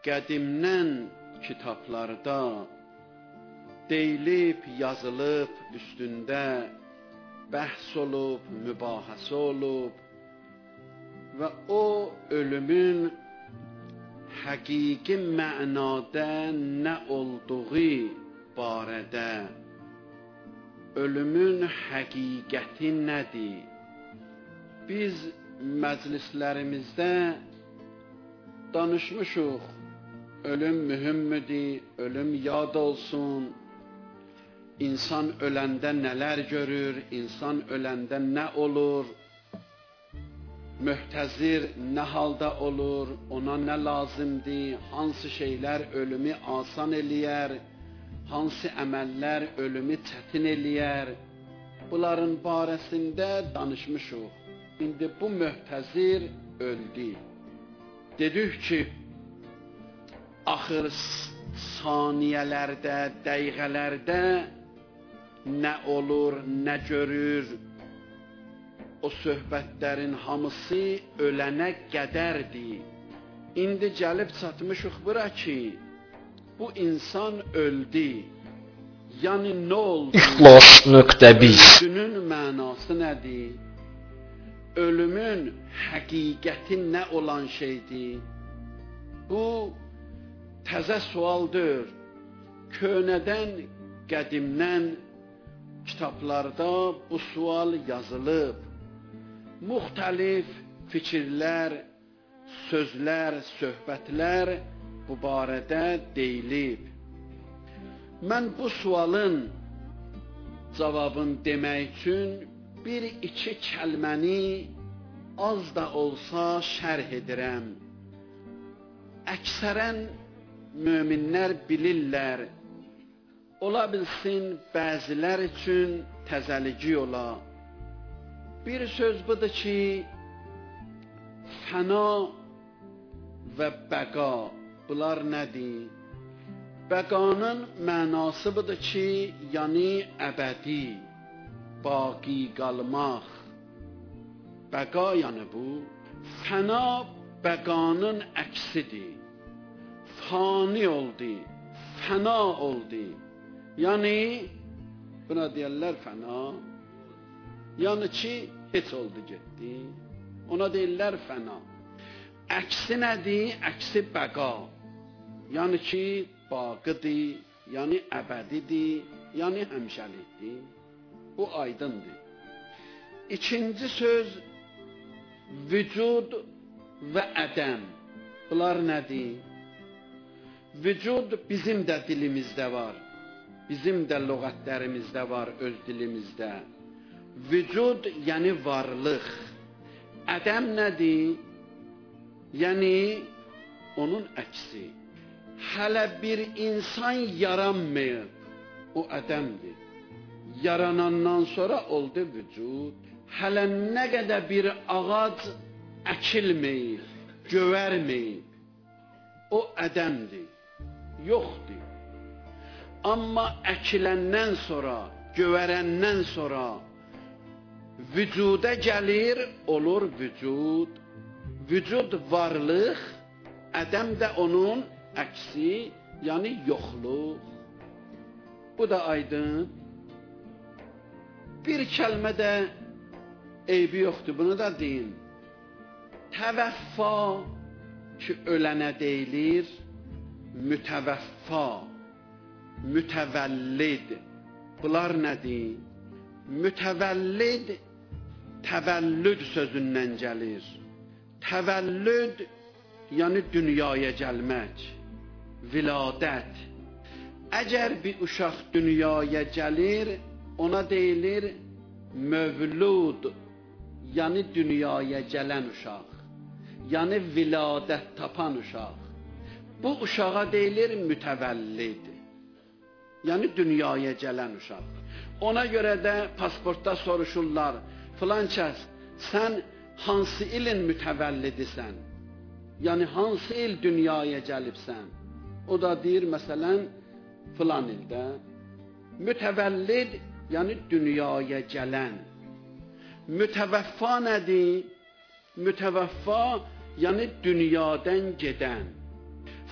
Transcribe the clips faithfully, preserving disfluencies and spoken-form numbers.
qədimdən kitablarda deyilib, yazılıb, üstündə bəhs olub, mübahisə olub və o ölümün həqiqi mənada nə olduğu barədə, ölümün həqiqəti nədir? Biz məclislərimizdə danışmışıq, ölüm mühümdür, ölüm yad olsun, insan öləndə nələr görür, insan öləndə nə olur, mühtəzir nə halda olur, ona nə lazımdır, hansı şeylər ölümü asan eləyər, hansı əməllər ölümü çətin eləyər, bunların barəsində danışmışıq. İndi bu mühtəzir öldü. Dedik ki, axır saniyələrdə, dəqiqələrdə nə olur, nə görür, o söhbətlərin hamısı ölənə qədərdir. İndi gəlib çatmışıq bura ki, bu insan öldü. Yəni nə oldu? İxlas nöqtə biz. Ölümün mənası nədir? Ölümün həqiqəti nə olan şeydir? Bu təzə sualdır. Köhnədən, qədimdən kitablarda bu sual yazılıb. Müxtəlif fikirlər, sözlər, söhbətlər bu barədə deyilib. Mən bu sualın cavabını demək üçün bir iki kəlməni az da olsa şərh edirəm. Əksərən möminlər bilirlər, ola bilsin bəzilər üçün təzəlici ola. Bir söz budur ki, fəna və bəqa, bunlar nədir? Bəqanın mənası budur ki, yəni əbədi, baqi qalmaq. Bəqa yəni bu. Fəna bəqanın əksidir. Fani oldu, fəna oldu. Yəni, buna deyirlər fəna. Yəni ki, heç oldu getdi. Ona deyirlər fəna. Əksi nədir? Əksi bəqa. Yəni ki, baqidir, yəni əbədidir, yəni həmişəlikdir. Bu aydındır. İkinci söz, vücud və ədəm. Bunlar nədir? Vücud bizim də dilimizdə var. Bizim də lüğətlərimizdə var, öz dilimizdə. Vücud yəni varlıq. Ədəm nədir? Yəni onun əksi. Hələ bir insan yaranmayıb, o ədəmdir. Yaranandan sonra oldu vücud. Hələ nə qədər bir ağac əkilməyib, gövərməyib, o ədəmdir, yoxdur. Amma əkiləndən sonra, gövərəndən sonra vücuda gəlir, olur vücud. Vücud varlıq, ədəm də onun əksi, yəni yoxluq. Bu da aydın. Bir kəlmə də eybi yoxdur, bunu da deyin. Təvəffa ki, ölənə deyilir, mütəvəffa, mütəvəllid. Bunlar nədir? Mütəvəllid təvəllüd sözündən gəlir. Təvəllüd yəni dünyaya gəlmək, viladət. Əgər bir uşaq dünyaya gəlir, ona deyilir mövlud, yəni dünyaya gələn uşaq, yəni viladət tapan uşaq. Bu uşağa deyilir mütəvəllid, yəni dünyaya gələn uşaq. Ona görə də pasportda soruşurlar, filan kəs, sən hansı ilin mütəvəllidisən? Yəni hansı il dünyaya gəlibsən? O da deyir, məsələn, filan ildə. Mütəvəllid, yəni dünyaya gələn. Mütəvəffa nədir? Mütəvəffa, yəni dünyadan gedən.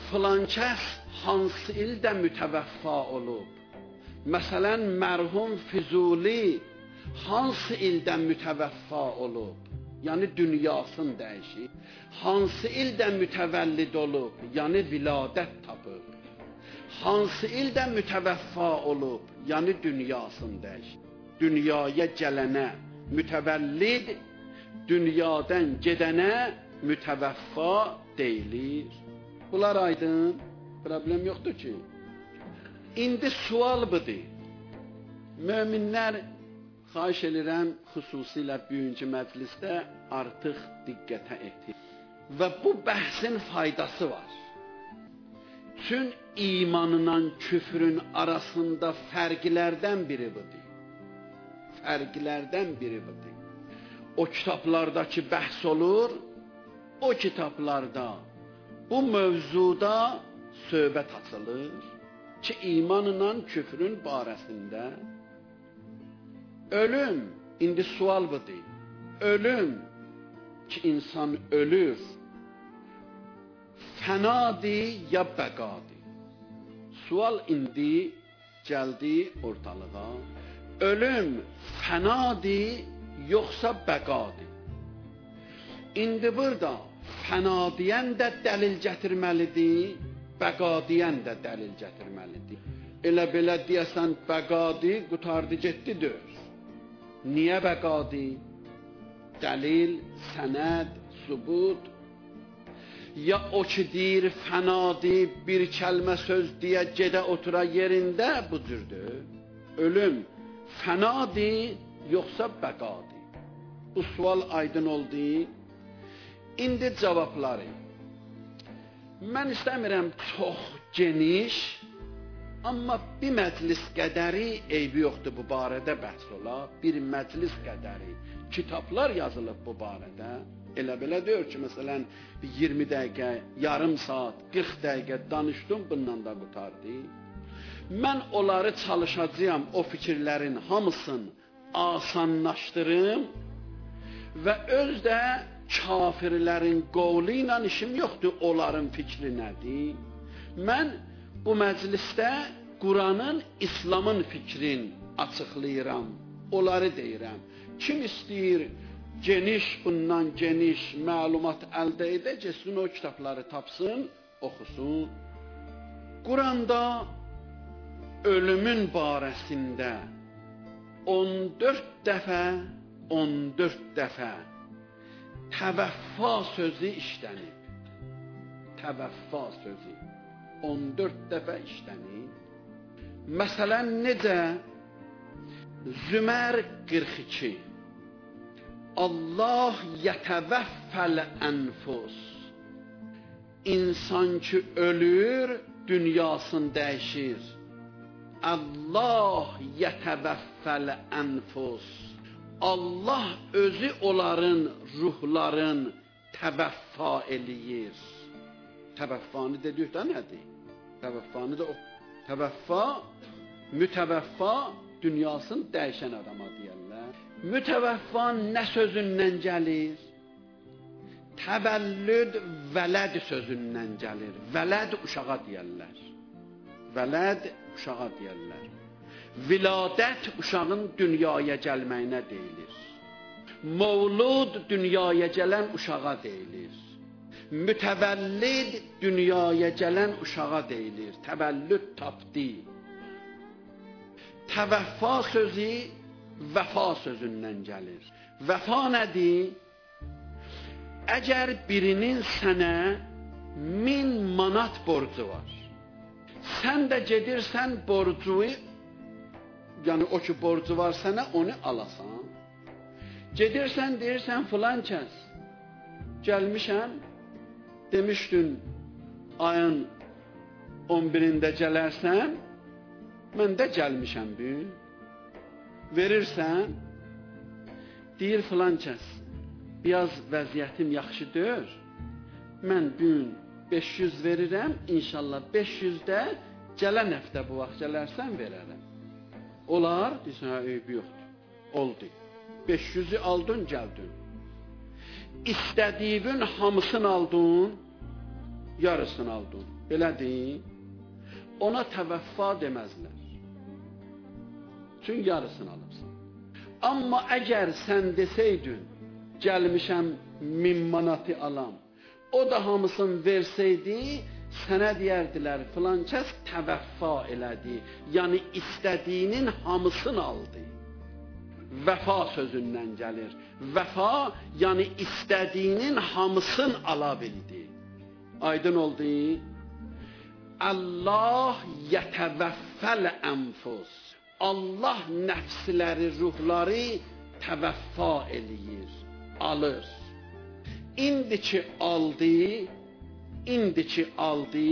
filan kəs hansı ildə mütəvəffa olub? Məsələn, mərhum Füzuli hansı ildə mütəvəffa olub? Yəni dünyasını dəyişib. Hansı ildə mütəvəllid olub? Yəni viladət tapıb. Hansı ildə mütəvəffa olub? Yəni dünyasını dəyişib. Dünyaya gələnə mütəvəllid, dünyadan gedənə mütəvəffa deyilir. Bunlar aydın, problem yoxdur ki. İndi sual budur. Möminlər, xahiş edirəm, xüsusilə bugünkü məclisdə artıq diqqətə etir. Və bu bəhsin faydası var. Çün imanla küfrün arasında fərqlərdən biri budur. Fərqlərdən biri budur. O kitablardakı bəhs olur, o kitablarda bu mövzuda söhbət açılır ki, imanla küfrün barəsində ölüm, indi sual budur. Ölüm ki, insan ölür, fənadır ya bəqadır? Sual indi gəldi ortalığa. Ölüm fənadır, yoxsa bəqadır? İndi burada fəna deyən də dəlil gətirməlidir, bəqa deyən də dəlil gətirməlidir. Elə belə deyəsən bəqadır, qutardı getdi dör. Niyə bəqadır? Dəlil, sənəd, sübut. Ya o ki deyir fənadır, bir kəlmə söz deyə gedə otura yerində bu cürdür. Ölüm fənadır, yoxsa bəqadır? Bu sual aydın oldu. İndi cavabları. Mən istəmirəm çox geniş, amma bir məclis qədəri eybi yoxdur bu barədə bəhs ola. Bir məclis qədəri kitablar yazılıb bu barədə. Elə belə deyir ki, məsələn, iyirmi dəqiqə, yarım saat, qırx dəqiqə danışdım, bundan da qutardı. Mən onları çalışacağım, o fikirlərin hamısını asanlaşdırım və öz də kafirlərin qovlu ilə işim yoxdur, onların fikri nədir? Mən bu məclisdə Quranın, İslamın fikrini açıqlayıram, onları deyirəm. Kim istəyir geniş, bundan geniş məlumat əldə edəcəksin, o kitabları tapsın, oxusun. Quranda ölümün barəsində on dörd dəfə, on dörd dəfə təvəffa sözü işlənib. Təvəffa sözü on dörd dəfə işlənib. Məsələn, necə? Zümər qırx iki. Allah yətəvəffəl ənfus. İnsan ki ölür, dünyasını dəyişir. Allah yətəvəffəl ənfus. Allah özü onların ruhların təvəffa eləyir. Təvəffanı dedikdə nədir? Təvəffanı da o. Təvəffa, mütəvəffa dünyasını dəyişən adama deyərlər. Mütəvəffa nə sözündən gəlir? Təvəllüd vələd sözündən gəlir. Vələd uşağa deyərlər. Vələd uşağa deyərlər. Viladət uşağın dünyaya gəlməyinə deyilir. Mövlud dünyaya gələn uşağa deyilir. Mütəvəllid dünyaya gələn uşağa deyilir. Təvəllüd tapdı. Təvəffa sözü vəfa sözündən gəlir. Vəfa nədir? Əgər birinin sənə min manat borcu var, sən də gedirsən borcu, yəni o ki borcu var sənə, onu alasan. Gedirsən, deyirsən filan kəs, gəlmişəm, demişdin ayın on birində gələrsən, mən də gəlmişəm bir. Verirsən, deyir filan kəs, biraz vəziyyətim yaxşı deyir, mən bugün beş yüz verirəm, inşallah beş yüzdə gələn həftə bu vaxt gələrsən verərəm. Olar, deyirsən, eybi yoxdur, oldu. beş yüzü aldın, gəldin. İstədiyin hamısını aldın, yarısını aldın. Belədir. Ona təvəffa deməzlər. Çünki yarısını alıbsan. Amma əgər sən desəydin, gəlmişəm min manatı alam, o da hamısını versəydi, sənə deyərdilər, filan kəs təvəffa elədi. Yəni istədiyinin hamısını aldı. Vəfa sözündən gəlir. Vəfa, yəni istədiyinin hamısını ala bildi. Aydın oldu. Allah yətəvəffəl ənfus. Allah nəfsləri, ruhları təvəffa eləyir, alır. İndi ki aldı, indi ki aldı,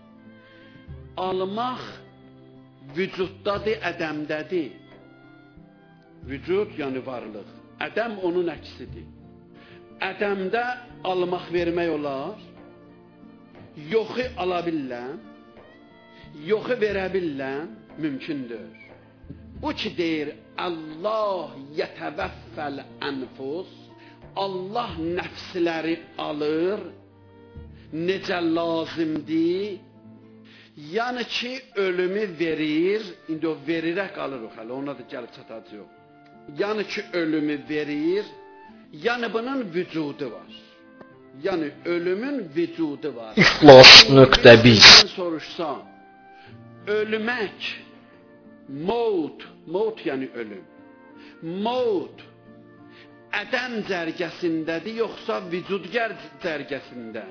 almaq vücuddadır, ədəmdədir. Vücud yəni varlıq. Ədəm onun əksidir. Ədəmdə almaq vermək olar. Yoxu ala biləm. Yoxu verə biləm. Mümkündür. Bu ki deyir, Allah yətəvəffəl ənfus. Allah nəfsləri alır. Necə lazımdır. Yəni ki ölümü verir. İndi o verirək alırıq hələ. Ona da gəlib çatacaq. Yəni ki ölümü verir. Yəni bunun vücudu var. Yəni ölümün vücudu var. İxlas nöqtə biz. Soruşsan, ölmək, maut, maut yəni ölüm. Maut ədəm cərgəsindədir, yoxsa vücudgər cərgəsində?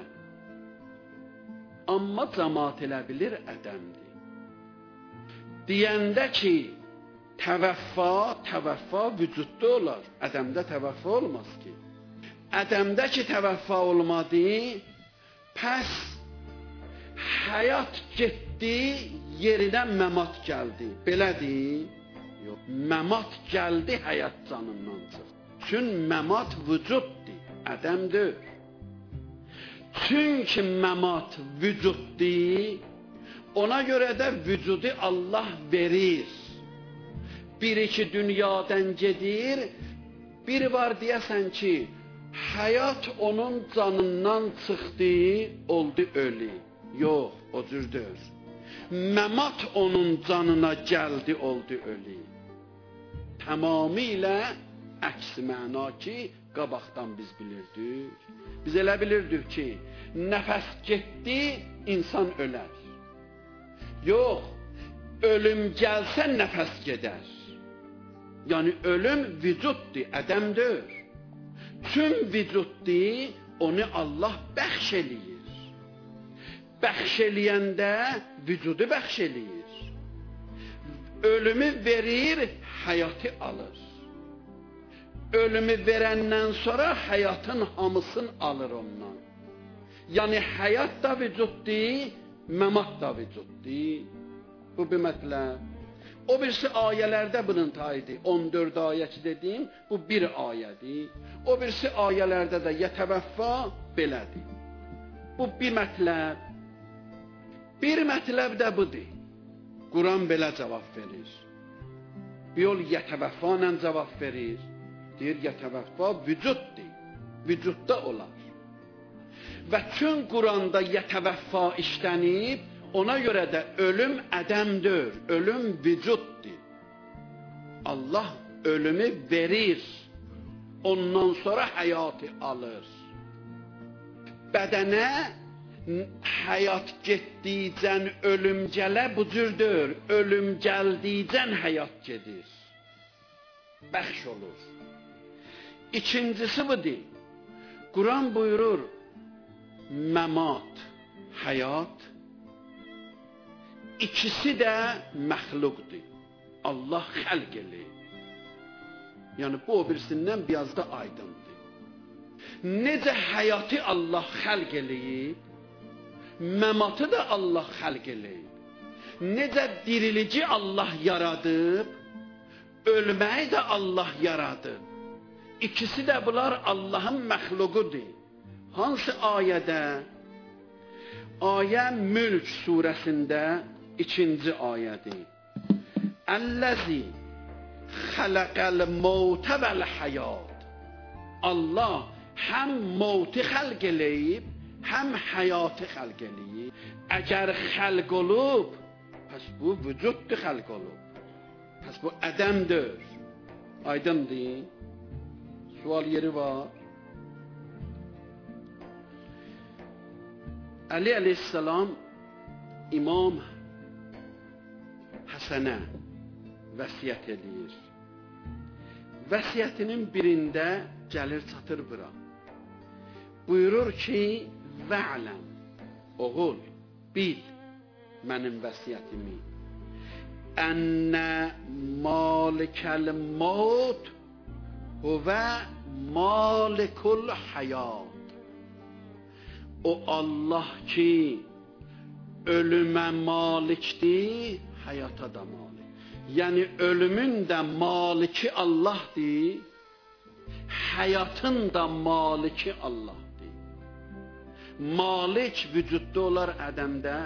Amma cəmaat elə bilir ədəmdir. Deyəndə ki, təvəffa, təvəffa vücudda olar. Ədəmdə təvəffa olmaz ki. Ədəmdə ki təvəffa olmadı, pəs həyat getdi, yerinə məmat gəldi. Belədir? Yox, məmat gəldi, həyat canından çıxdı. Çünki məmat vücuddur, ədəmdir. Çünki məmat vücuddur, ona görə də vücudu Allah verir. Bir iki dünyadan gedir, bir var deyəsən ki, həyat onun canından çıxdı, oldu ölü. Yox, o cürdür. Məmat onun canına gəldi, oldu ölü. Tamamilə əks məna ki, qabaqdan biz bilirdik. Biz elə bilirdik ki, nəfəs getdi, insan ölər. Yox, ölüm gəlsə nəfəs gedər. Yəni ölüm vücuddur, ədəmdir. Tüm vücuddur, onu Allah bəxş eləyir. Bəxş eləyəndə vücudu bəxş eləyir. Ölümü verir, həyatı alır. Ölümü verəndən sonra həyatın hamısını alır ondan. Yəni həyat da vücuddur, məmat da vücuddur. Bu bir mətləb. O birisi ayələrdə bunun tayıdır. on dörd ayə ki dediyim, bu bir ayədir. O birisi ayələrdə də yətəvəffa belədir. Bu bir mətləb. Bir mətləb də budur. Quran belə cavab verir. Bir yol yətəvəffa ilə cavab verir. Deyir, yətəvəffa vücuddur. Vücudda olar. Və çün Quranda yətəvəffa işlənib, ona görə də ölüm ədəmdir, ölüm vücuddur. Allah ölümü verir, ondan sonra həyatı alır. Bədənə həyat getdikcən ölüm gələ bu cürdür, ölüm gəldikcən həyat gedir. Bəxş olur. İkincisi budur, Quran buyurur, məmat, həyat, İkisi də məxluqdur. Allah xəlq eləyib. Yəni bu o birisindən biraz da aydındır. Necə həyatı Allah xəlq eləyib, məmatı da Allah xəlq eləyib. Necə dirilici Allah yaradıb, ölməyi də Allah yaradıb. İkisi də bunlar Allahın məxluqudur. Hansı ayədə? Ayə Mülk surəsində ikinci ayədir. Əlləzi xələqəl mevtə vəl həyat. Allah həm mevti xəlq eləyib, həm həyatı xəlq eləyir. Əgər xəlq olub, pəs bu vücuddur xəlq olub. Pəs bu ədəmdir. Aydındır? Sual yeri var. Ali əleyhissalam İmam Həsənə vəsiyyət edir. Vəsiyyətinin birində gəlir çatır bura. Buyurur ki, və'ləm, oğul, bil mənim vəsiyyətimi. Ənə malikəl maut huvə malikul həyat. O Allah ki, ölümə malikdir, həyata da malik. Yəni ölümün də maliki Allahdır, həyatın da maliki Allahdır. Malik vücudda olar ədəmdə.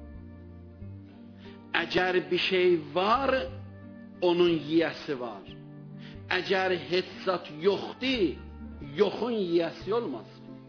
Əgər bir şey var, onun yiyəsi var. Əgər heç zat yoxdur, yoxun yiyəsi olmaz.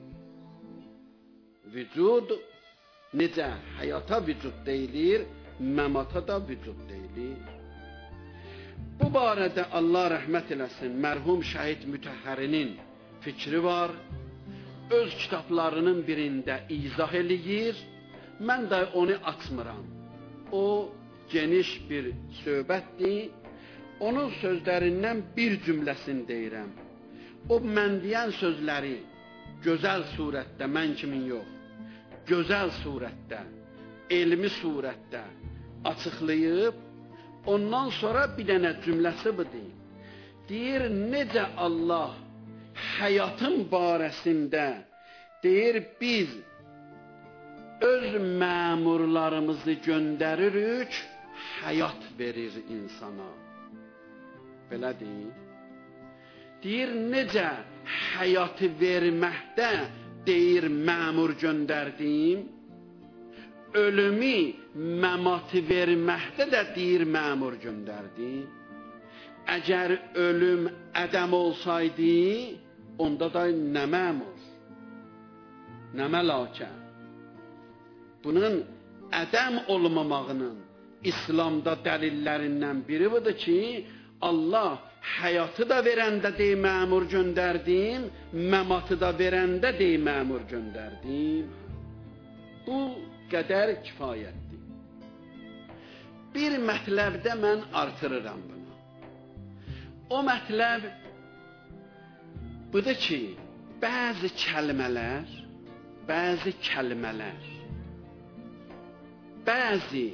Vücud necə həyata vücud deyilir, məmata da vücud deyilir. Bu barədə Allah rəhmət eləsin, mərhum şəhid Mütəhhərinin fikri var. Öz kitablarının birində izah eləyir. Mən də onu açmıram. O geniş bir söhbətdir. Onun sözlərindən bir cümləsini deyirəm. O mən deyən sözləri gözəl surətdə, mən kimin yox, gözəl surətdə, elmi surətdə açıqlayıb, ondan sonra bir dənə cümləsi bu deyir. Deyir, necə Allah həyatın barəsində deyir, biz öz məmurlarımızı göndəririk, həyat verir insana. Belə deyir. Deyir, necə həyatı verməkdə deyir, məmur göndərdim, ölümü, məmatı verməkdə də deyir, məmur göndərdim. Əgər ölüm ədəm olsaydı, onda da nə məmur, nə mələkə. Bunun ədəm olmamağının İslamda dəlillərindən biri budur ki, Allah həyatı da verəndə dey məmur göndərdim, məmatı da verəndə dey məmur göndərdim. Bu qədər kifayətdir. Bir mətləbdə mən artırıram bunu. O mətləb budur ki, bəzi kəlmələr, bəzi kəlmələr, bəzi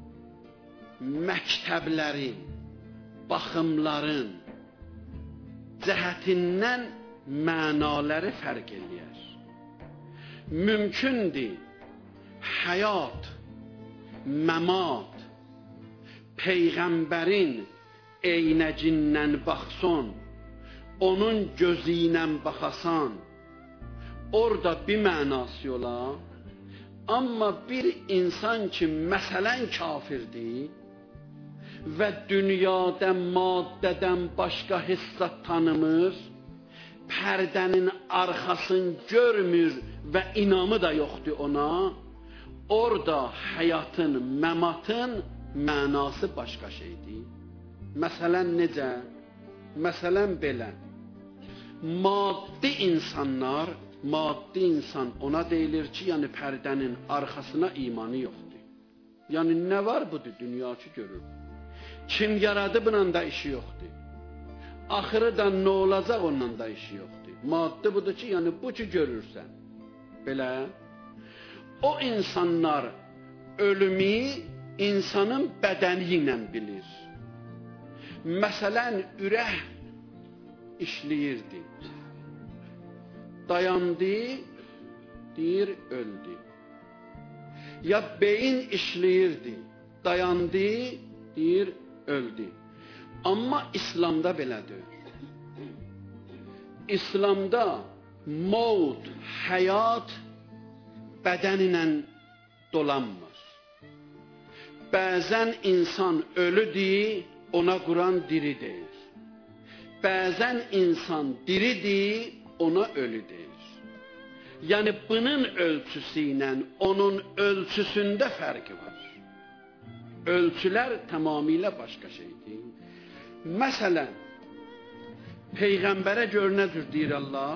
məktəblərin, baxımların cəhətindən mənaları fərq eləyər. Mümkündür həyat, məmat, Peyğəmbərin eynəcindən baxson, onun gözü ilə baxasan, orada bir mənası ola. Amma bir insan ki, məsələn kafirdir və dünyada maddədən başqa hissat tanımır, pərdənin arxasını görmür və inamı da yoxdur ona, orada həyatın, məmatın mənası başqa şeydir. Məsələn necə? Məsələn belə. Maddi insanlar, maddi insan ona deyilir ki, yəni pərdənin arxasına imanı yoxdur. Yəni nə var budur dünya ki görür? Kim yaradı bununla da işi yoxdur. Axırı da nə olacaq onunla da işi yoxdur. Maddi budur ki, yəni bu ki görürsən. Belə. O insanlar ölümü insanın bədəni ilə bilir. Məsələn, ürək işləyirdi. Dayandı, deyir, öldü. Ya beyin işləyirdi, dayandı, deyir, öldü. Amma İslamda belədir. İslamda maut, həyat bədən ilə dolanmır. Bəzən insan ölüdür, ona Quran diri deyir. Bəzən insan diridir, ona ölü deyir. Yəni bunun ölçüsü ilə onun ölçüsündə fərqi var. Ölçülər tamamilə başqa şeydir. Məsələn, Peyğəmbərə gör nə cür deyir Allah?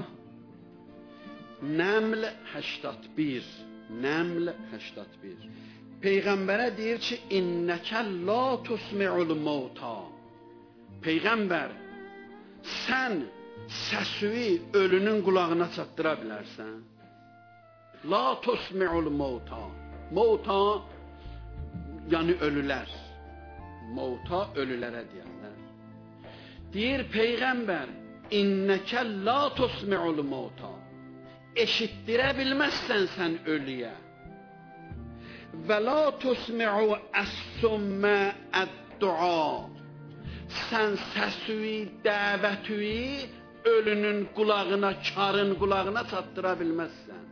Nəml səksən bir. Nəml səksən bir. Peyğəmbərə deyir ki, innəkə la tusmi'ul mauta. Peyğəmbər, sən səsüyü ölünün qulağına çatdıra bilərsən. La tusmi'ul mauta. Mauta yəni ölülər. Mauta ölülərə deyirlər. Deyir Peyğəmbər, innəkə la tusmi'ul mauta. Eşitdirə bilməzsən sən ölüyə. Və la tusmi'u əs-summə əd-dua. Sən səsüyü, dəvətüyü ölünün qulağına, karın qulağına çatdıra bilməzsən.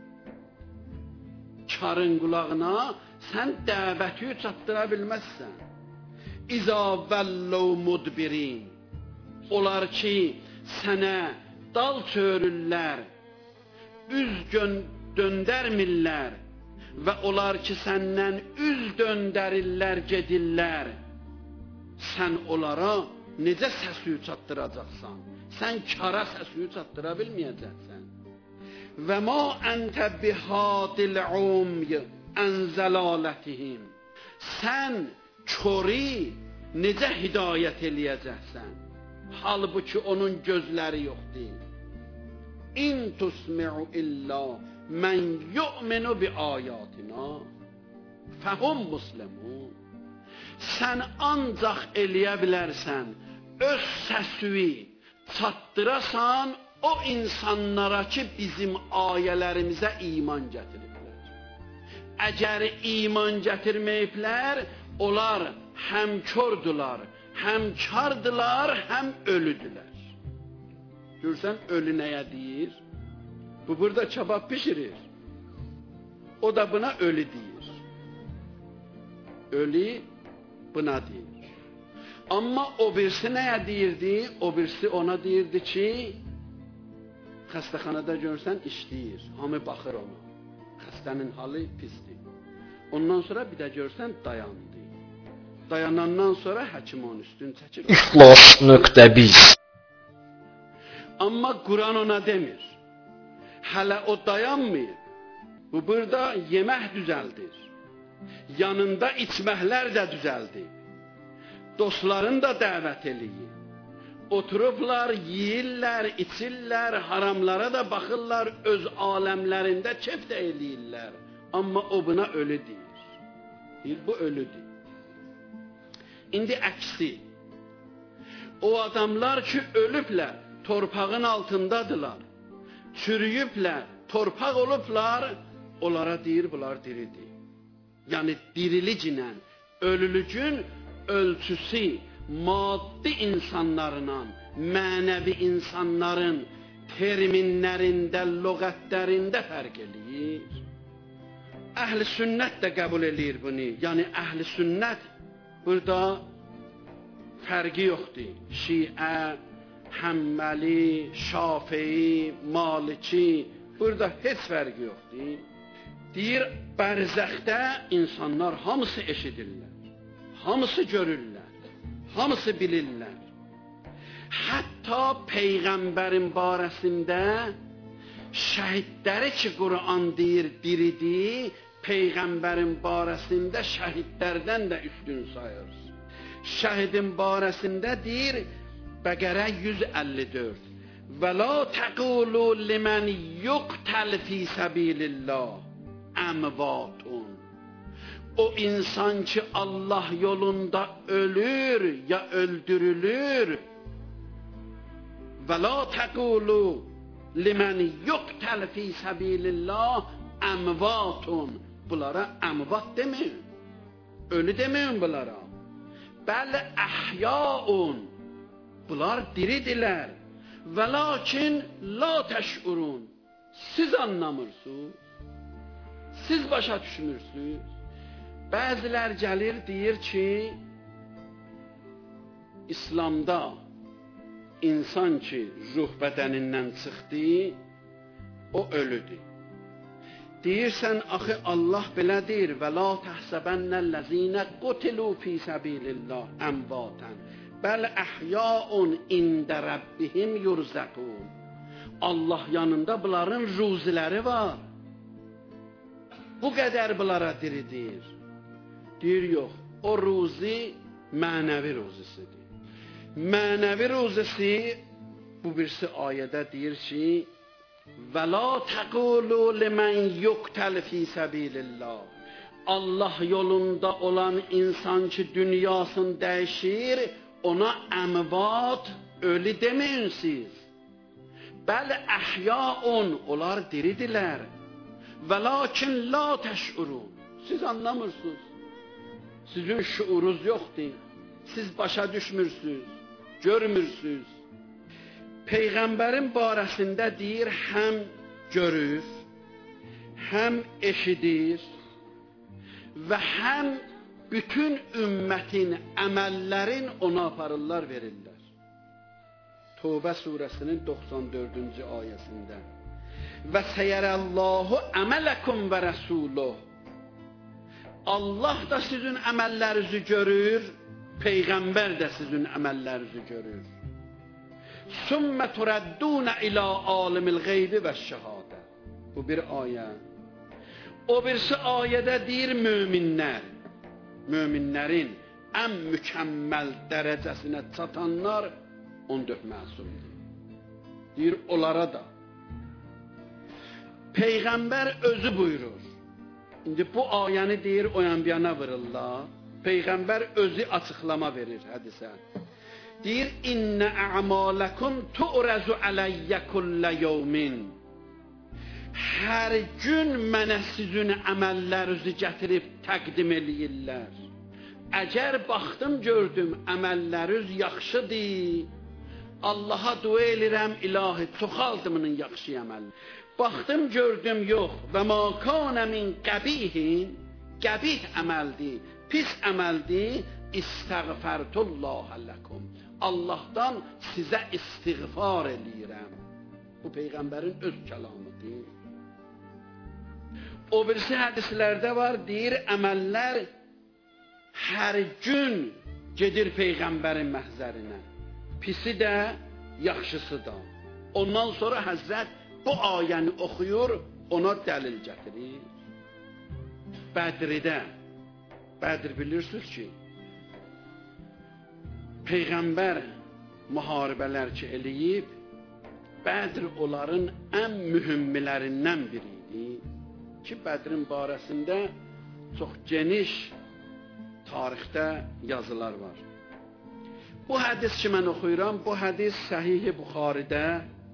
Karın qulağına sən dəvətüyü çatdıra bilməzsən. İza vəlləv mudbirin. Onlar ki, sənə dal çörürlər, üz döndərmirlər və onlar ki, səndən üz döndərirlər, gedirlər. Sən onlara necə səsüyü çatdıracaqsan? Sən kara səsüyü çatdıra bilməyəcəksən. Və ma əntə bihadil umy ən zəlalətihim. Sən körü necə hidayət eləyəcəksən? Halbuki onun gözləri yoxdur. İn tusmi'u illa mən yu'minu bi ayatina fəhum muslimun. Sən ancaq eləyə bilərsən, öz səsini çatdırasan o insanlara ki, bizim ayələrimizə iman gətiriblər. Əgər iman gətirməyiblər, onlar həm kördülər, həm kardılar, həm ölüdülər. Görsən, ölü nəyə deyir? Bu burada kebab pişirir. O da buna ölü deyir. Ölü buna deyir. Amma o birisi nəyə deyirdi? O birisi ona deyirdi ki, xəstəxanada görsən işləyir, hamı baxır ona. Xəstənin halı pisdir. Ondan sonra bir də görsən dayandı. Dayanandan sonra həkim onun üstünü çəkir. İxlas nöqtə biz. Amma Quran ona demir. Hələ o dayanmır. Bu burada yemək düzəldir. Yanında içməklər də düzəldir. Dostların da dəvət eləyir. Oturublar, yeyirlər, içirlər, haramlara da baxırlar, öz aləmlərində kef də eləyirlər. Amma o buna ölü deyir. Deyir, bu ölüdür. İndi əksi. O adamlar ki, ölüblər, torpağın altındadılar. Çürüyüblər, torpaq olublar, onlara deyir, bunlar diridir. Yəni diriliclə ölülücün ölçüsü maddi insanlarla mənəvi insanların terminlərində, lüğətlərində fərq eləyir. Əhl-i sünnət də qəbul eləyir bunu. Yəni əhl-i sünnət burada fərqi yoxdur. Şiə, Həmməli, Şafii, Maliki, burada heç fərqi yoxdur. Deyir, bərzəxdə insanlar hamısı eşidirlər, hamısı görürlər, hamısı bilirlər. Hətta Peyğəmbərin barəsində şəhidləri ki, Quran deyir, diridir, Peyğəmbərin barəsində şəhidlərdən də üstün sayır. Şəhidin barəsində deyir, Bəqərə yüz əlli dörd. Və la təqulu limən yuqtəl fi səbilillah əmvatun. O insan ki, Allah yolunda ölür ya öldürülür. Və la təqulu limən yuqtəl fi səbilillah əmvatun. Bunlara əmvat deməyin. Ölü deməyin bunlara. Bəl əhyaun. Bunlar diridirlər. Və lakin la təşurun. Siz anlamırsınız. Siz başa düşmürsünüz. Bəzilər gəlir, deyir ki, İslamda insan ki, ruh bədənindən çıxdı, o ölüdür. Deyirsən, axı Allah belə deyir, və la təhsəbənnəl-ləzinə qutilu fi səbilillah əmvatan, bəl əhyəun ində rəbbihim yurzəqun. Allah yanında bunların ruziləri var. Bu qədər bunlara diridir. Deyir, yox, o ruzi mənəvi ruzisidir. Mənəvi ruzisi bu birisi ayədə deyir ki, və la təqulu limən yuqtəl fi səbilillah. Allah yolunda olan insan ki dünyasını dəyişir, ona əmvat, ölü deməyin siz. Bəl əhyəun, onlar diridilər. Və lakin la təşurun. Siz anlamırsınız. Sizin şuurunuz yoxdur. Siz başa düşmürsünüz, görmürsünüz. Peyğəmbərin barəsində deyir, həm görür, həm eşidir və həm bütün ümmətin əməllərin ona aparırlar, verirlər. Tövbə surəsinin doxsan dördüncü ayəsində. Və səyərəllahu əmələkum və rəsuluh. Allah da sizin əməllərinizi görür, Peyğəmbər də sizin əməllərinizi görür. Sümmə turəddunə ilə alimil qeybi və şəhadə. Bu bir ayə. O birisi ayədə deyir, möminlər, möminlərin ən mükəmməl dərəcəsinə çatanlar on dörd məsumdur. Deyir, onlara da. Peyğəmbər özü buyurur. İndi bu ayəni deyir, o yan bir yana vururlar. Peyğəmbər özü açıqlama verir hədisə. Deyir, İnnə ə'maləkum tu'rəzu ələyyə kullə yevmin. Hər gün mənə sizin əməllərinizi gətirib təqdim eləyirlər. Əgər baxdım, gördüm, əməlləriniz yaxşıdır, Allaha dua elirəm, ilahi, çoxaldımının yaxşı əməl. Baxdım, gördüm, yox. Və mə kânə min qəbihin, qəbih əməldir, pis əməldir, istəğfərtullahə ləkum. Allahdan sizə istiğfar eləyirəm. Bu Peyğəmbərin öz kəlamıdır. O birisi hədislərdə var, deyir, əməllər hər gün gedir Peyğəmbərin məhzərinə. Pisi də, yaxşısı da. Ondan sonra Həzrət bu ayəni oxuyur, ona dəlil gətirir. Bədridə, Bədr bilirsiniz ki, Peyğəmbər müharibələr ki eləyib, Bədr onların ən mühümlərindən biriydi ki, Bədrin barəsində çox geniş tarixdə yazılar var. Bu hədis ki, mən oxuyuram, bu hədis Səhih-i Buxaridə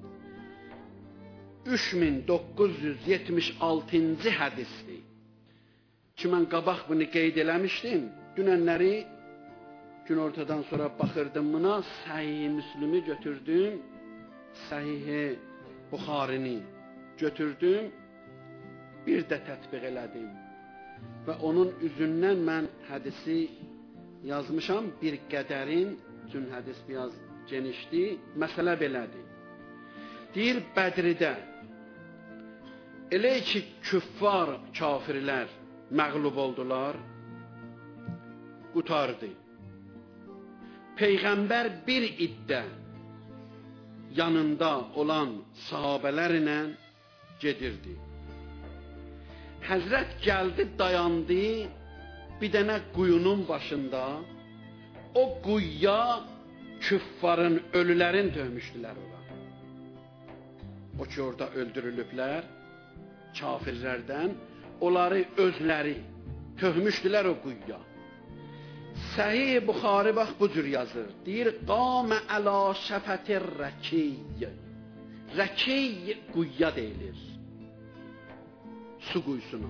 üç min doqquz yüz yetmiş altıncı hədisdir. Ki, mən qabaq bunu qeyd eləmişdim. Dünənləri, gün ortadan sonra baxırdım buna, Səhih-i Müslümü götürdüm, Səhih-i Buxarini götürdüm, bir də tətbiq elədim. Və onun üzündən mən hədisi yazmışam, bir qədərin, çünki hədis biraz genişdir, məsələ belədir. Deyir, Bədridə, elə ki, küffar, kafirlər məğlub oldular, qutardı. Peyğəmbər bir iddə yanında olan sahabələrlə gedirdi. Həzrət gəldi, dayandı bir dənə quyunun başında. O quyuya küffarın, ölülərin töhmüşdülər ora. O ki, orada öldürülüblər, kafirlərdən, onları özləri töhmüşdülər o quyuya. Səhih Buxari bax bu cür yazır. Deyir, qamə əla şəfətir rəkiy. Rəkiy quyuya deyilir. Su quyusuna.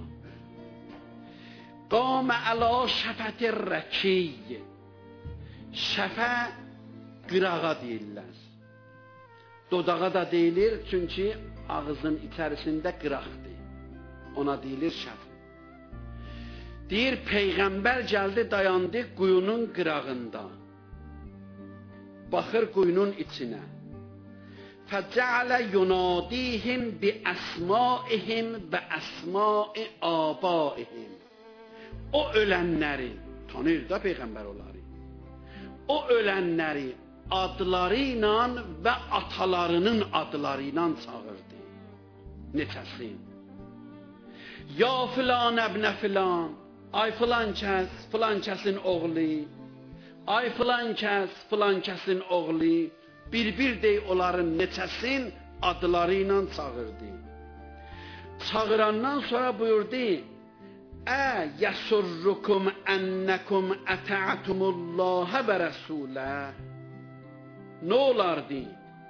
Qamə əla şəfətir rəkiy. Şəfə qırağa deyirlər. Dodağa da deyilir, çünki ağzın içərisində qıraqdır. Ona deyilir şəf. Deyir, Peyğəmbər gəldi, dayandı quyunun qırağında. Baxır quyunun içinə. فجعل يناديهم بأسمائهم ve əsma'i abaihim. O ölənləri, tanıyır da Peyğəmbər onları. O ölənləri adları ilə və atalarının adları ilə çağırdı. Neçəsin? Ya filan əbnə filan, ay filan kəs, filan kəsin oğlu, ay filan kəs, filan kəsin oğlu, bir-bir dey onların neçəsin adları ilə çağırdı. Çağırandan sonra buyurdu, Ə yəsurrukum ənnəkum ətə'tumullahə və rəsulə. Nə olardı?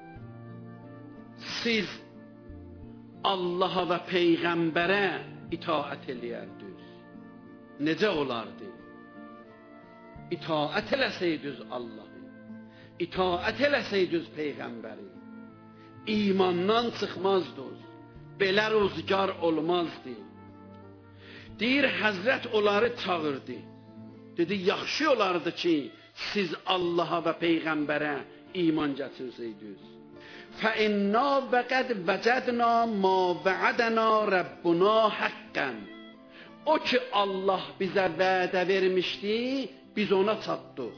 Siz Allaha və Peyğəmbərə itaət eləyərdiniz. Necə olardı? İtaət eləsəydiniz Allah'ı, itaət eləsəydiniz Peyğəmbəri, imandan çıxmazdınız, belə rüzgar olmazdı. Deyir, Həzrət onları çağırdı. Dedi, yaxşı olardı ki, siz Allaha və Peyğəmbərə iman gətirsəydiniz. فَإِنَّا وَقَدْ وَجَدْنَا مَا وَعَدَنَا رَبُّنَا حَقًّا. O ki Allah bizə vədə vermişdi, biz ona çatdıq.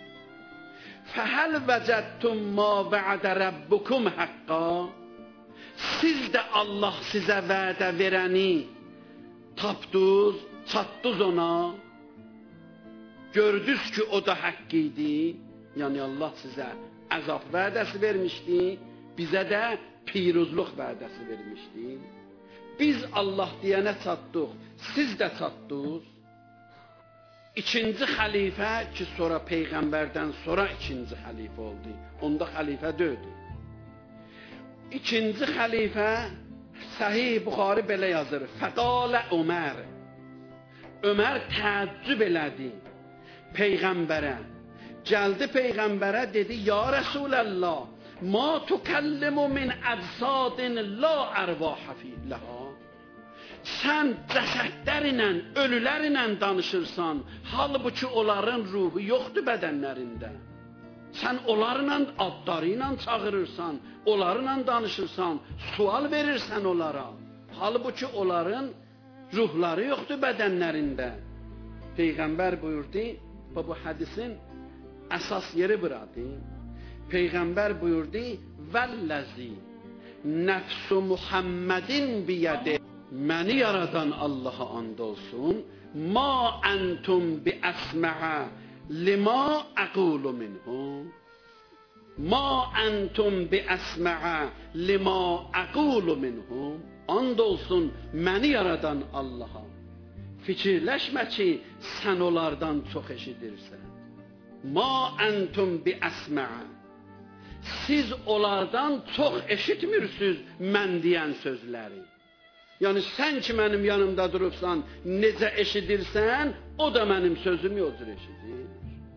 فَهَلْ وَجَدْتُمْ مَا وَعَدَ رَبُّكُمْ حَقًّا. Siz də Allah sizə vədə verəni tapdınız, çatdınız ona. Gördünüz ki o da haqq idi. Yəni Allah sizə əzab vədəsi vermişdi, bizə də piruzluq vədəsi vermişdi. Biz Allah deyənə çatdıq, siz də çatdınız. İkinci xəlifə ki sonra Peyğəmbərdən sonra ikinci xəlifə oldu. Onda xəlifə döydü. İkinci xəlifə Sahih Buxari belə yazır. Fəqalə Ömər. Ömər təəccüb elədi Peyğəmbərə. Gəldi Peyğəmbərə dedi, Ya Rəsuləllah, ma tukəllimu min əvsadin la ərvahə fiyləha. Sən cəsədlərlə, ölülərlə danışırsan, halbuki onların ruhu yoxdur bədənlərində. Sən onlarla adları ilə çağırırsan, onlarla danışırsan, sual verirsən onlara. Halbuki onların ruhları yoxdur bədənlərində. Peyğəmbər buyurdu, bu hədisin əsas yeri buradır. Peyğəmbər buyurdu, Vəlləzi nəfsu Muhammedin biyədi. Məni yaradan Allaha and olsun, ma entum bi əsmə'ə lima əqulu minhu. Ma entum bi əsmə'ə lima əqulu minhu. And olsun məni yaradan Allaha. Fikirləşmə ki, sən onlardan çox eşidirsən. Ma entum bi əsmə'ə. Siz onlardan çox eşitmirsiniz mən deyən sözləri. Yəni sən ki mənim yanımda durubsan, necə eşidirsən, o da mənim sözümü o cür eşidir.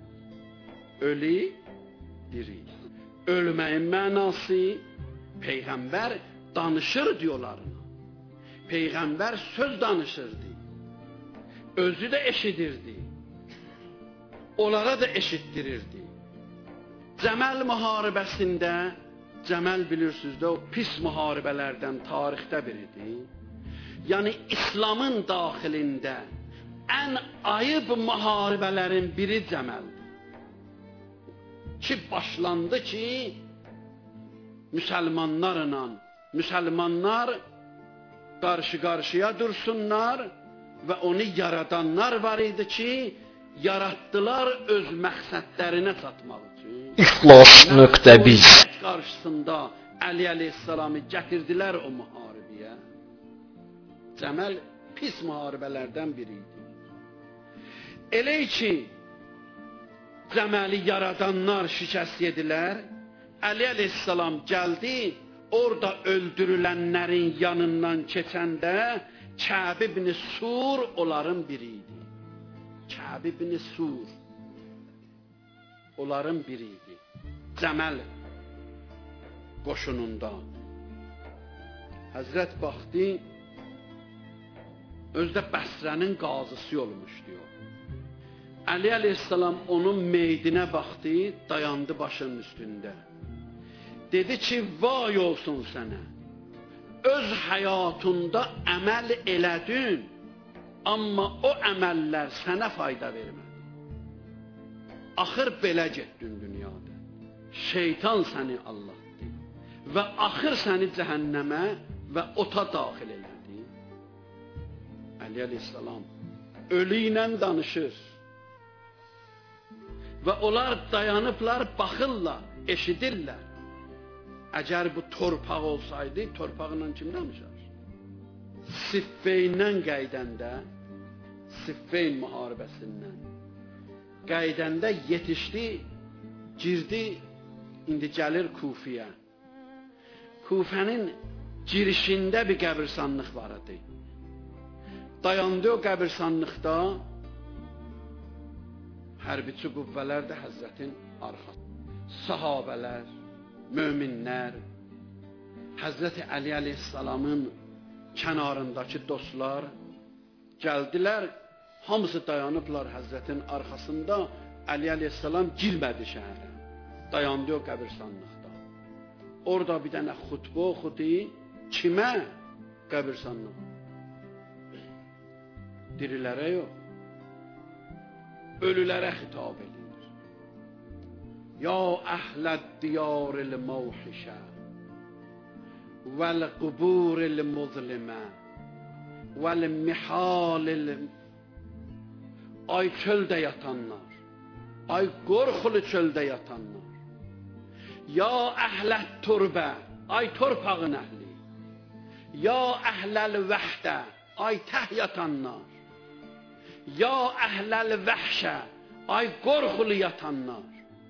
Ölü, diri. Ölməyin mənası, Peyğəmbər danışır diyorlarına. Peyğəmbər söz danışırdı. Özü də eşidirdi. Onlara da eşittirirdi. Cəməl müharibəsində, Cəməl bilirsiniz də o pis müharibələrdən tarixdə biridir. Yəni İslamın daxilində ən ayıb müharibələrin biri Cəməldir. Ki başlandı ki müsəlmanlarla, müsəlmanlar qarşı-qarşıya dursunlar və onu yaradanlar var idi ki, yaratdılar öz məqsədlərinə çatmaq üçün. İxlas nöqtə biz. Qarşısında Əli əleyhissalamı gətirdilər o müharibəyə. Cəməl pis müharibələrdən biri idi. Elə ki Cəməli yaradanlar şikəst yedilər, Əli əleyhissalam gəldi, orada öldürülənlərin yanından keçəndə Kəb ibn Sur onların biri idi. Kəb ibn Sur onların biri idi. Cəməl qoşununda. Həzrət baxdı, özdə Bəsrənin qazısı olmuşdu o. Əli əleyhissalam onun meydinə baxdı, dayandı başının üstündə. Dedi ki, vay olsun sənə. Öz həyatında əməl elədin, amma o əməllər sənə fayda vermədi. Axır belə getdin dünyada. Şeytan səni aldatdı və axır səni cəhənnəmə və ota daxil elədi. Əli əleyhissalam ölü ilə danışır. Və onlar dayanıblar, baxırlar, eşidirlər. Əgər bu torpaq olsaydı, torpaqla kim danışar? Siffeynlə qaydəndə, Siffeyn müharibəsindən qaydəndə yetişdi, girdi, indi gəlir Kufiyə. Kufənin girişində bir qəbirstanlıq var idi. Dayandı o qəbirstanlıqda, hərbiçi qüvvələr də Həzrətin arxasında. Sahabələr, möminlər, Həzrəti Əli əleyhissalamın kənarındakı dostlar gəldilər, hamısı dayanıblar Həzrətin arxasında. Əli əleyhissalam girmədi şəhərə, dayandı o qəbirstanlıqda. Orada bir dənə xutbə oxudu, kimə? Qəbirstanlığa. Dirilərə yox, ölülərə xitab edir. Ya əhləd diyaril mavhişə vəl quburil muzlimə vəl mihalil. Ay çöldə yatanlar, ay qorxulu çöldə yatanlar. Ya əhləd turbə, ay torpağın əhli. Ya əhləl vəhdə, ay təh yatanlar. Ya əhləl vəhşə, ay qorxulu yatanlar.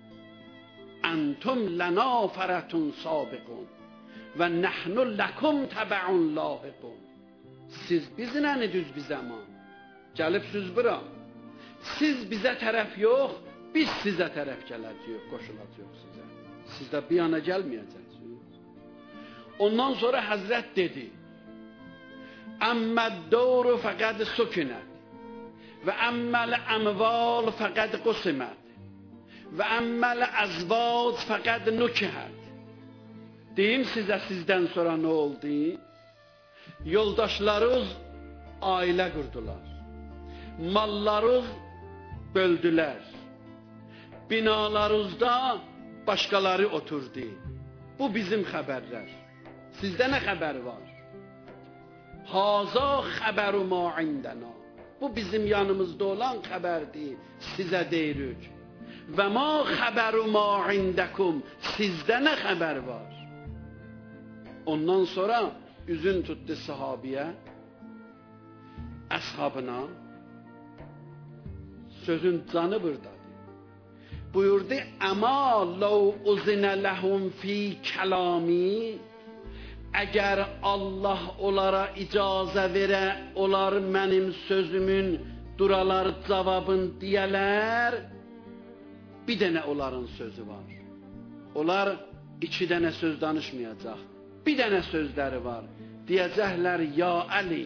Entum lana fəratun sabiqun və nəhnu ləkum təbəun lahiqun. Siz bizlə düz bir zaman gəlibsiz bura. Siz bizə tərəf yox, biz sizə tərəf gələcəyik, qoşulacaq sizə. Siz də bir yana gəlməyəcəksiniz. Ondan sonra Həzrət dedi: Əmməd-dövru fəqəd sükinət və əmməl-əmval fəqəd qusimət və əmməl-əzvac fəqəd nükihət. Deyim sizə sizdən sonra nə oldu? Yoldaşlarınız ailə qurdular. Mallarınız böldülər. Binalarınızda başqaları oturdu. Bu bizim xəbərlər. Sizdə nə xəbər var? Haza xəbəru ma indəna. Bu bizim yanımızda olan xəbərdir. Sizə deyirik. Və ma xəbəru ma indəkum. Sizdə nə xəbər var? Ondan sonra üzün tutdu sahabiyə, əshabına. Sözün canı buradadır. Buyurdu: Əma ləv uzinə ləhum fi kəlami. Əgər Allah onlara icazə verə, onlar mənim sözümün duralar cavabın deyələr. Bir dənə onların sözü var. Onlar iki dənə söz danışmayacaq. Bir dənə sözləri var. Deyəcəklər: Ya Əli,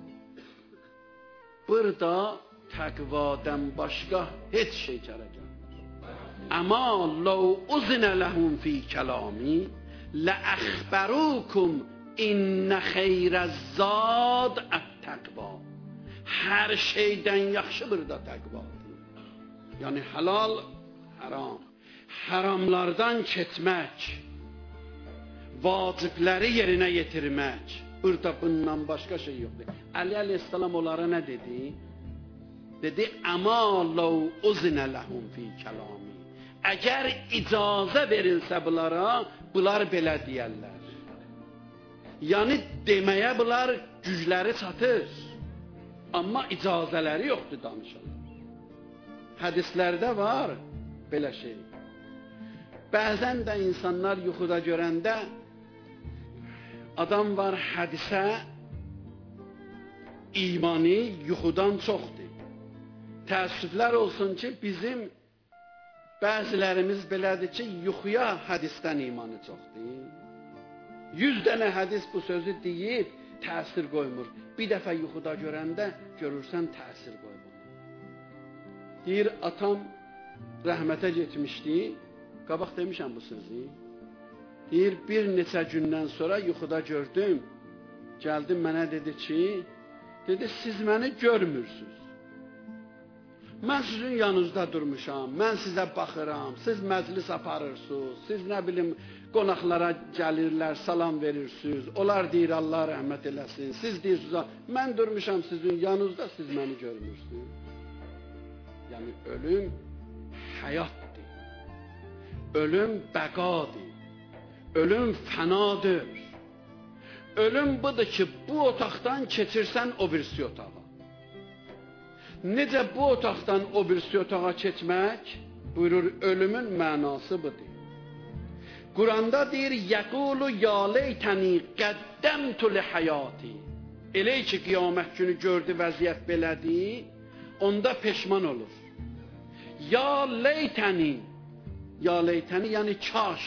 burada təqvadan başqa heç şey gərək. Əma ləv uzinə ləhum fi kəlami لَأَخْبَرُوكُمْ اِنَّ خَيْرَ الزَّادِ التَّقْوَى. Hər şeydən yaxşı burada təqvadır. Yəni halal, haram. Haramlardan keçmək, vacibləri yerinə yetirmək. Burada bundan başqa şey yoxdur. Əli əleyhissalam onlara nə dedi? Dedi: Əma ləv uzinə ləhum fi kəlami. Əgər icazə verilsə bunlara, bunlar belə deyərlər. Yəni deməyə bunlar gücləri çatır. Amma icazələri yoxdur danışarlar. Hədislərdə var belə şey. Bəzən də insanlar yuxuda görəndə adam var hədisə imanı yuxudan çoxdur. Təəssüflər olsun ki, bizim bəzilərimiz belədir ki, yuxuya hədisdən imanı çoxdur. Yüz dənə hədis bu sözü deyib, təsir qoymur. Bir dəfə yuxuda görəndə görürsən təsir qoymur. Deyir, atam rəhmətə getmişdi. Qabaq demişəm bu sözü. Deyir, bir neçə gündən sonra yuxuda gördüm. Gəldi mənə dedi ki, dedi, siz məni görmürsünüz. Mən sizin yanınızda durmuşam, mən sizə baxıram, siz məclis aparırsınız, siz nə bilim qonaqlara gəlirlər, salam verirsiniz, onlar deyir Allah rəhmət eləsin, siz deyirsiniz, mən durmuşam sizin yanınızda, siz məni görmürsünüz. Yəni ölüm həyatdır, ölüm bəqadır, ölüm fənadır. Ölüm budur ki, bu otaqdan keçirsən o birisi otağa. Necə bu otaqdan o birisi otağa keçmək? Buyurur, ölümün mənası budur. Quranda deyir, yəqulu ya leytəni qəddəmtu li həyati. Elə ki, qiyamət günü gördü vəziyyət belədir, onda peşman olur. Ya leytəni, ya leytəni yəni kaş.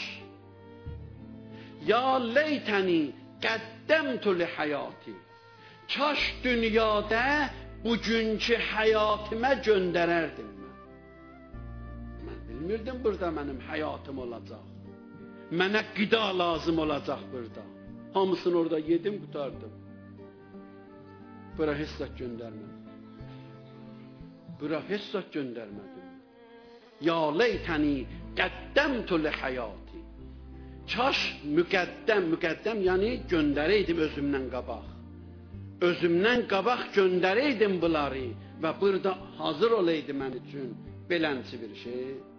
Ya leytəni qəddəmtu li həyati. Kaş dünyada bugünkü həyatımə göndərərdim mən. Mən bilmirdim burada mənim həyatım olacaq. Mənə qida lazım olacaq burada. Hamısını orada yedim, qutardım. Bura heç zat göndərmədim. Bura heç zat göndərmədim. Ya leytəni qəddəmtu li həyati. Kaş müqəddəm, müqəddəm yəni göndərəydim özümdən qabaq. Özümdən qabaq göndərəydim bunları və burada hazır olaydı mən üçün belənçi bir şey.